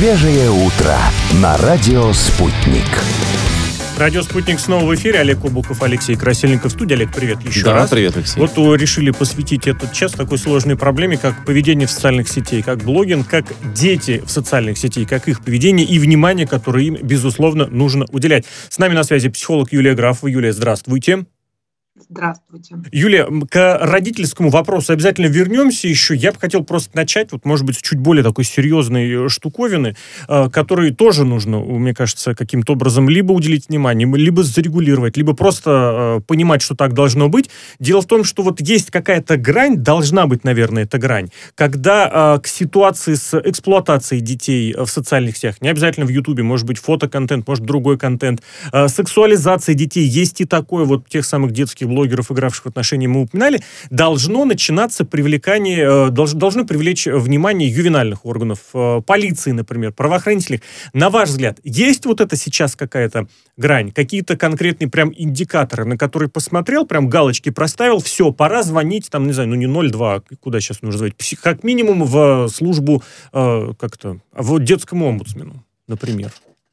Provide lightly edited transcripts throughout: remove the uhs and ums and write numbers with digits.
Свежее утро на радио «Спутник». Радио «Спутник» снова в эфире. Олег Обухов, Алексей Красильников в студии. Олег, привет еще раз. Да, привет, Алексей. Вот решили посвятить этот час такой сложной проблеме, как поведение в социальных сетях, как блогинг, как дети в социальных сетях, как их поведение и внимание, которое им, безусловно, нужно уделять. С нами на связи психолог Юлия Графова. Юлия, здравствуйте. Здравствуйте. Юлия, к родительскому вопросу обязательно вернемся еще. Я бы хотел просто начать, может быть, с чуть более такой серьезной штуковины, которой тоже нужно, мне кажется, каким-то образом либо уделить внимание, либо зарегулировать, либо просто понимать, что так должно быть. Дело в том, что есть какая-то грань, должна быть, наверное, эта грань, когда к ситуации с эксплуатацией детей в социальных сетях, не обязательно в Ютубе, может быть, фотоконтент, может, другой контент, сексуализация детей, есть и такое, тех самых детских блогеров, игравших в отношения, мы упоминали, должно начинаться привлекание, должно привлечь внимание ювенальных органов, полиции, например, правоохранительных. На ваш взгляд, есть это сейчас какая-то грань, какие-то конкретные прям индикаторы, на которые посмотрел, прям галочки проставил, все, пора звонить, не 02, куда сейчас нужно звонить, как минимум в службу, в детскому омбудсмену, например?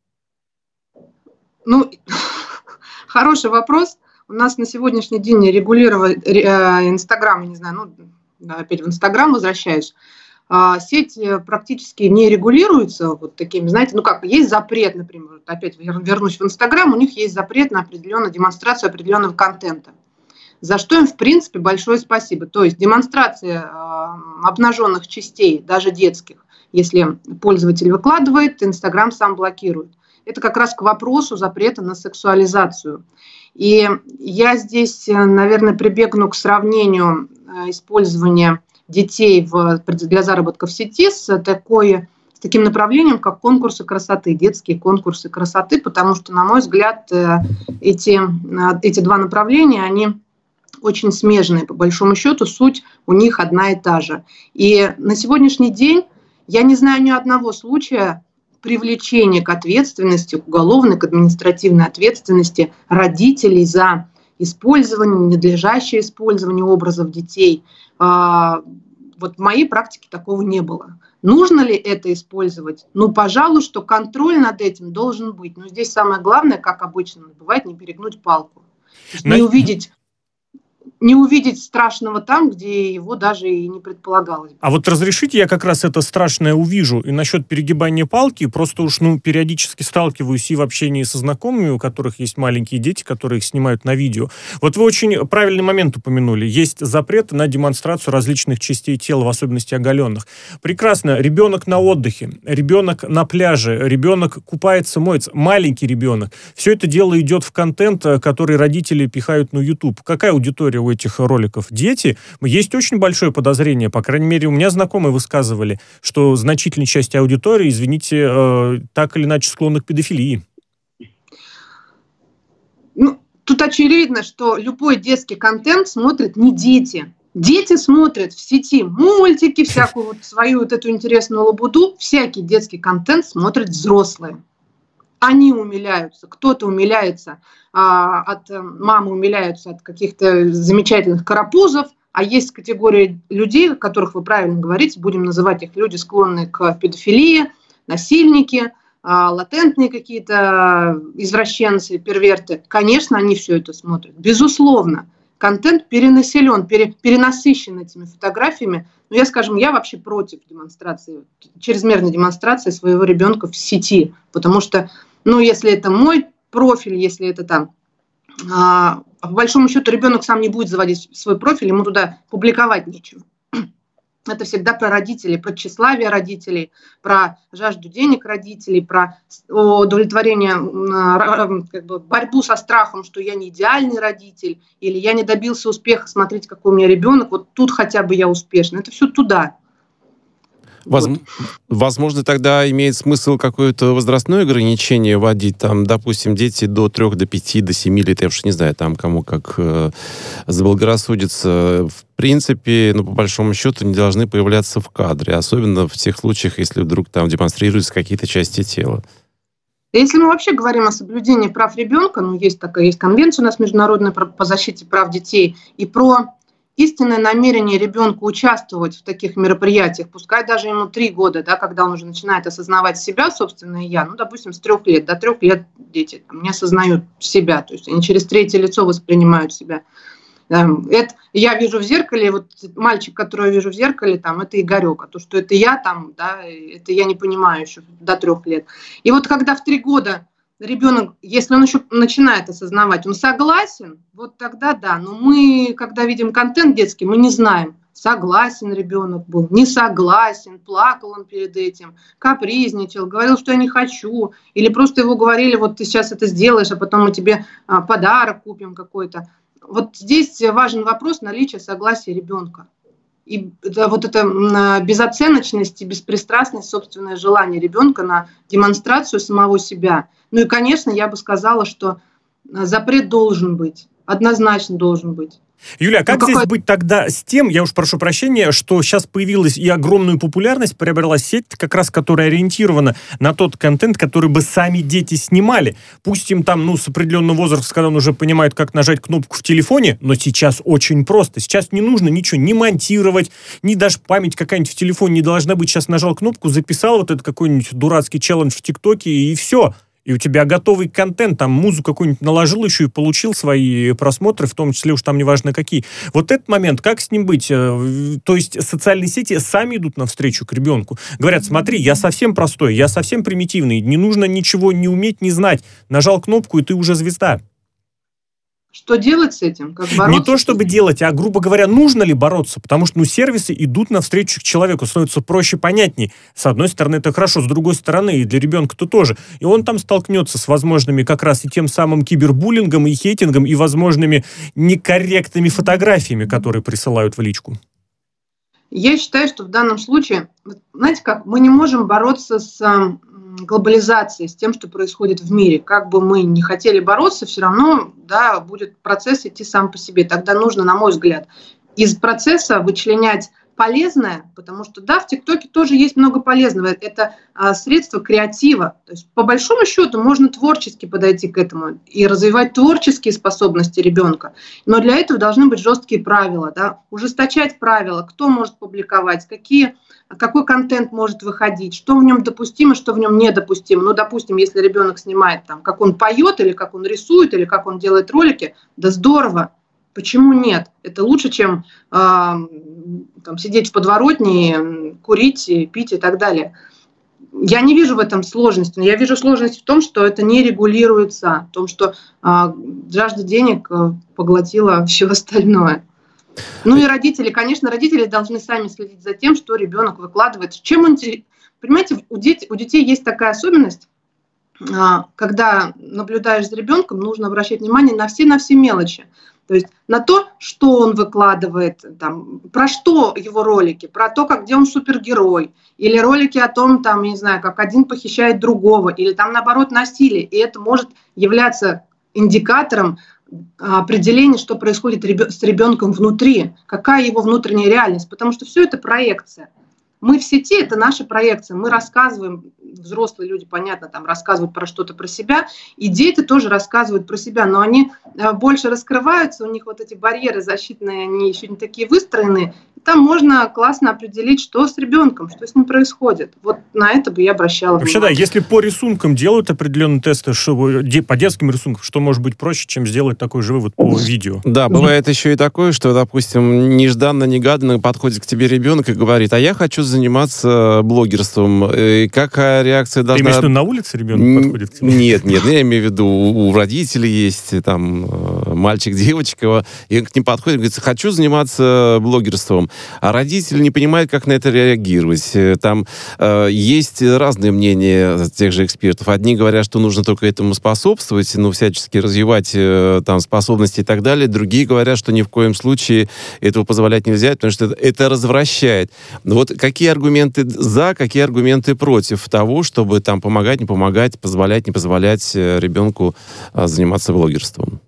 Хороший вопрос. У нас на сегодняшний день регулировать Инстаграм, опять в Инстаграм возвращаюсь, сеть практически не регулируется такими, есть запрет, например, опять вернусь в Инстаграм, у них есть запрет на определенную демонстрацию определенного контента, за что им, в принципе, большое спасибо. То есть демонстрация обнаженных частей, даже детских, если пользователь выкладывает, Инстаграм сам блокирует. Это как раз к вопросу запрета на сексуализацию. И я здесь, наверное, прибегну к сравнению использования детей для заработка в сети с таким направлением, как конкурсы красоты, детские конкурсы красоты, потому что, на мой взгляд, эти два направления, они очень смежные. По большому счету, суть у них одна и та же. И на сегодняшний день я не знаю ни одного случая привлечение к ответственности, к уголовной, к административной ответственности родителей за использование, ненадлежащее использование образов детей. В моей практике такого не было. Нужно ли это использовать? Пожалуй, что контроль над этим должен быть. Но здесь самое главное, как обычно бывает, не перегнуть палку. Не увидеть страшного там, где его даже и не предполагалось. А разрешите, я как раз это страшное увижу. И насчет перегибания палки, просто периодически сталкиваюсь и в общении со знакомыми, у которых есть маленькие дети, которые их снимают на видео. Вы очень правильный момент упомянули. Есть запрет на демонстрацию различных частей тела, в особенности оголенных. Прекрасно. Ребенок на отдыхе, ребенок на пляже, ребенок купается, моется, маленький ребенок. Все это дело идет в контент, который родители пихают на YouTube. Какая аудитория у этих роликов? Дети. Есть очень большое подозрение, по крайней мере, у меня знакомые высказывали, что значительной части аудитории, извините, так или иначе склонны к педофилии. Тут очевидно, что любой детский контент смотрят не дети. Дети смотрят в сети мультики, всякую свою эту интересную лабуду. Всякий детский контент смотрят взрослые. Они умиляются, кто-то умиляется мамы умиляются от каких-то замечательных карапузов, а есть категория людей, о которых вы правильно говорите, будем называть их люди, склонные к педофилии, насильники, латентные какие-то извращенцы, перверты. Конечно, они все это смотрят. Безусловно, контент перенаселен, перенасыщен этими фотографиями. Но я вообще против чрезмерной демонстрации своего ребенка в сети, потому что если это мой профиль, если это по большому счету ребенок сам не будет заводить свой профиль, ему туда публиковать нечего. Это всегда про родителей, про тщеславие родителей, про жажду денег родителей, про удовлетворение, борьбу со страхом, что я не идеальный родитель, или я не добился успеха, смотрите, какой у меня ребенок, тут хотя бы я успешный. Это все туда. Возможно, тогда имеет смысл какое-то возрастное ограничение вводить, допустим, дети до 3, до 5, до 7 лет, я уж не знаю, кому как заблагорассудится. В принципе, по большому счету, не должны появляться в кадре, особенно в тех случаях, если вдруг демонстрируются какие-то части тела. Если мы вообще говорим о соблюдении прав ребенка, есть конвенция у нас международная по защите прав детей, и про истинное намерение ребенка участвовать в таких мероприятиях, пускай даже ему 3 года, да, когда он уже начинает осознавать себя, собственное я, ну, допустим, с 3 лет, до 3 лет дети там, не осознают себя, то есть они через третье лицо воспринимают себя. Это я вижу в зеркале, вот мальчик, которого я вижу в зеркале, там, это Игорек, а то, что это я, там, да, это я не понимаю еще до 3 лет. И вот когда в 3 года ребенок, если он еще начинает осознавать, он согласен, вот тогда да, но мы, когда видим контент детский, мы не знаем, согласен ребенок был, не согласен, плакал он перед этим, капризничал, говорил, что я не хочу, или просто его говорили, вот ты сейчас это сделаешь, а потом мы тебе подарок купим какой-то. Вот здесь важен вопрос наличия согласия ребенка. И вот эта безоценочность и беспристрастность, собственное желание ребенка на демонстрацию самого себя. Ну и, конечно, я бы сказала, что запрет должен быть, однозначно должен быть. Юля, а как здесь быть тогда с тем, я уж прошу прощения, что сейчас появилась и огромную популярность приобрела сеть, как раз которая ориентирована на тот контент, который бы сами дети снимали. Пусть им там, с определенного возраста, когда он уже понимает, как нажать кнопку в телефоне, но сейчас очень просто. Сейчас не нужно ничего не монтировать, ни даже память какая-нибудь в телефоне не должна быть. Сейчас нажал кнопку, записал вот этот какой-нибудь дурацкий челлендж в ТикТоке, и все. И у тебя готовый контент, там музыку какую-нибудь наложил еще и получил свои просмотры, в том числе уж там неважно какие. Вот этот момент, как с ним быть? То есть социальные сети сами идут навстречу к ребенку. Говорят, смотри, я совсем простой, я совсем примитивный, не нужно ничего не уметь, не знать. Нажал кнопку, и ты уже звезда. Что делать с этим? Как бороться? Не то, чтобы делать, а, грубо говоря, нужно ли бороться? Потому что, сервисы идут навстречу к человеку, становится проще, понятней. С одной стороны, это хорошо, с другой стороны, и для ребенка-то тоже. И он там столкнется с возможными как раз и тем самым кибербуллингом, и хейтингом, и возможными некорректными фотографиями, которые присылают в личку. Я считаю, что в данном случае, знаете как, мы не можем бороться с глобализацией, с тем, что происходит в мире. Как бы мы ни хотели бороться, все равно будет процесс идти сам по себе. Тогда нужно, на мой взгляд, из процесса вычленять полезное, потому что, в ТикТоке тоже есть много полезного. Это средство креатива. То есть, по большому счету, можно творчески подойти к этому и развивать творческие способности ребенка. Но для этого должны быть жесткие правила, ужесточать правила, кто может публиковать, какой контент может выходить, что в нем допустимо, что в нем недопустимо. Допустим, если ребенок снимает, как он поет, или как он рисует, или как он делает ролики, да здорово. Почему нет? Это лучше, чем сидеть в подворотне, курить, пить и так далее. Я не вижу в этом сложности. Я вижу сложность в том, что это не регулируется, в том, что жажда денег поглотила все остальное. И родители, конечно, родители должны сами следить за тем, что ребенок выкладывает. Понимаете, у детей есть такая особенность, когда наблюдаешь за ребенком, нужно обращать внимание на все мелочи. То есть на то, что он выкладывает, про что его ролики, про то, где он супергерой, или ролики о том, как один похищает другого, или наоборот насилие. И это может являться индикатором определения, что происходит с ребенком внутри, какая его внутренняя реальность, потому что все это проекция. Мы в сети – это наша проекция, мы рассказываем, взрослые люди, понятно, рассказывают про что-то про себя, и дети тоже рассказывают про себя, но они больше раскрываются, у них вот эти барьеры защитные, они еще не такие выстроенные, и там можно классно определить, что с ребенком, что с ним происходит. Вот на это бы я обращала внимание. Вообще, если по рисункам делают определенные тесты, по детским рисункам, что может быть проще, чем сделать такой же вывод по видео? Да, бывает еще и такое, что, допустим, нежданно-негаданно подходит к тебе ребенок и говорит, а я хочу заниматься блогерством. И какая реакция должна... Ты имеешь в виду, на улице ребенок подходит к тебе? Нет, я имею в виду, у родителей есть мальчик, девочка, и к ним подходит и говорит, хочу заниматься блогерством. А родители не понимают, как на это реагировать. Там есть разные мнения тех же экспертов. Одни говорят, что нужно только этому способствовать, всячески развивать способности и так далее. Другие говорят, что ни в коем случае этого позволять нельзя, потому что это развращает. Вот какие аргументы за, какие аргументы против того, чтобы помогать, не помогать, позволять, не позволять ребенку заниматься блогерством?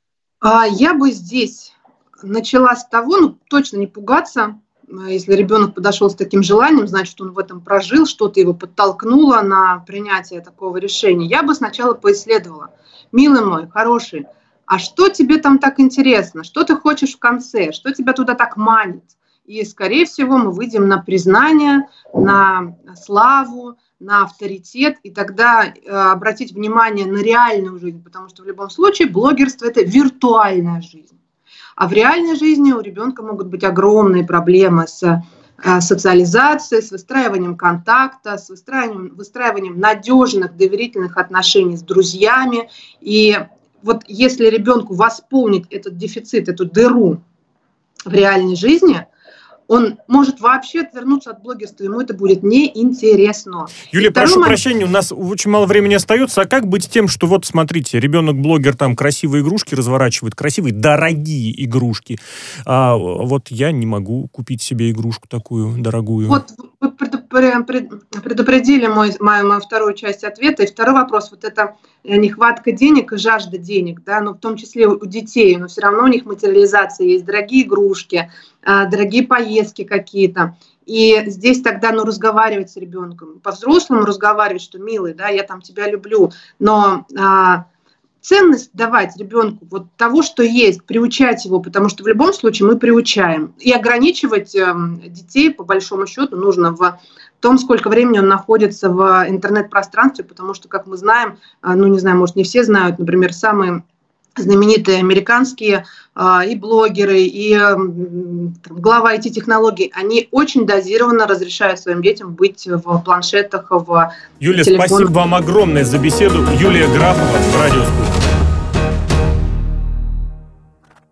Я бы здесь начала с того, точно не пугаться. Если ребенок подошел с таким желанием, значит, он в этом прожил, что-то его подтолкнуло на принятие такого решения. Я бы сначала поисследовала. Милый мой, хороший, а что тебе там так интересно, что ты хочешь в конце, что тебя туда так манит. И, скорее всего, мы выйдем на признание, на славу, на авторитет, и тогда обратить внимание на реальную жизнь, потому что в любом случае блогерство – это виртуальная жизнь. А в реальной жизни у ребенка могут быть огромные проблемы с социализацией, с выстраиванием контакта, с выстраиванием надежных, доверительных отношений с друзьями. И вот если ребенку восполнить этот дефицит, эту дыру в реальной жизни, он может вообще отвернуться от блогерства, ему это будет неинтересно. Юлия, прошу прощения, у нас очень мало времени остается. А как быть с тем, что вот, смотрите, ребенок-блогер там красивые игрушки разворачивает, красивые, дорогие игрушки, а вот я не могу купить себе игрушку такую дорогую? Вот вы предупредили мою вторую часть ответа. И второй вопрос, вот это нехватка денег и жажда денег, да, но в том числе у детей, но все равно у них материализация есть, дорогие игрушки, дорогие поездки какие-то. И здесь тогда, разговаривать с ребенком, по-взрослому разговаривать, что, милый, да, я там тебя люблю, но ценность давать ребенку вот того, что есть, приучать его, потому что в любом случае мы приучаем. И ограничивать детей, по большому счету, нужно в том, сколько времени он находится в интернет-пространстве, потому что, как мы знаем, не знаю, может, не все знают, например, самые знаменитые американские и блогеры, и глава IT-технологий, они очень дозированно разрешают своим детям быть в планшетах, в Юлия, телефонах. спасибо вам огромное за беседу. Юлия Графова, Радио Спутник.